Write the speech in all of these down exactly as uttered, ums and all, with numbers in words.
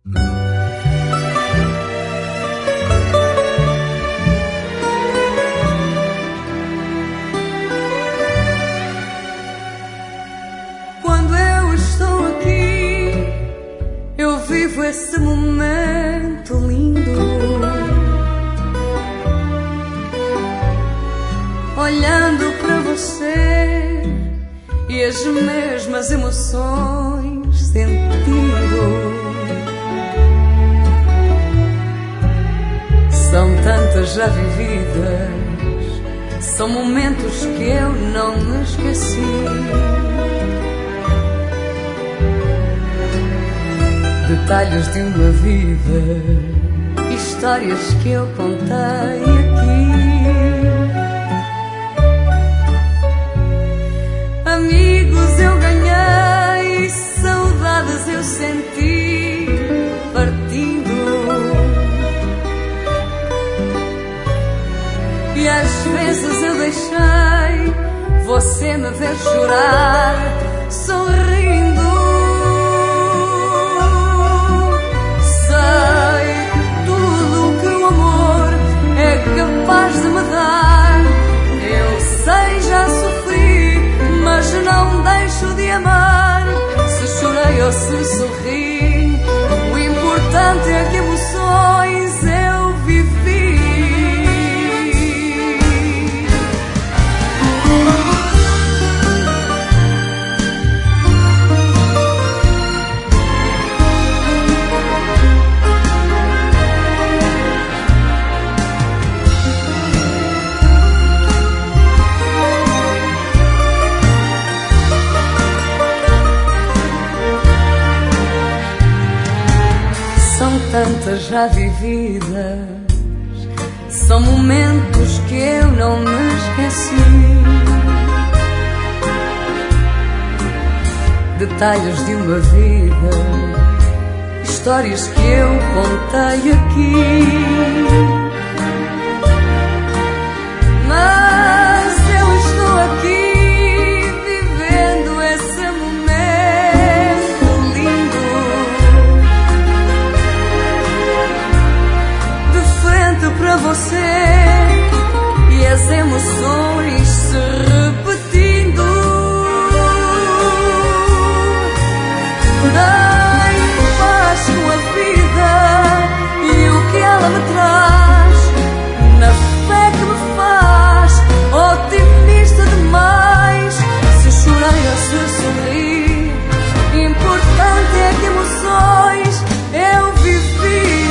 Quando eu estou aqui, eu vivo esse momento lindo, olhando para você e as mesmas emoções sentindo. São tantas já vividas, são momentos que eu não me esqueci. Detalhes de uma vida, histórias que eu contei aqui. Amigos eu ganhei, saudades eu senti partindo. E às vezes eu deixei você me ver chorar, sorrindo. Sei tudo que o amor é capaz de me dar. Eu sei, já sofri, mas não deixo de amar. Se chorei ou se sorri, o importante é que emoções eu vivi. Tantas já vividas, são momentos que eu não me esqueci. Detalhes de uma vida, histórias que eu contei aqui. Mas eu estou aqui vivendo esse momento lindo, para você, e as emoções se repetindo. Em paz com a vida e o que ela me traz, na fé que me faz otimista demais. Se chorei ou se sorri, importante é que emoções eu vivi.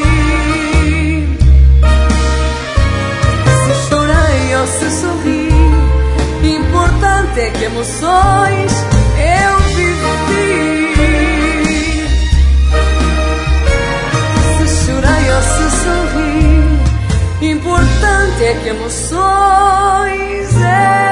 Se sorri, importante é que emoções eu vivi. Se chorei ou se sorri, importante é que emoções eu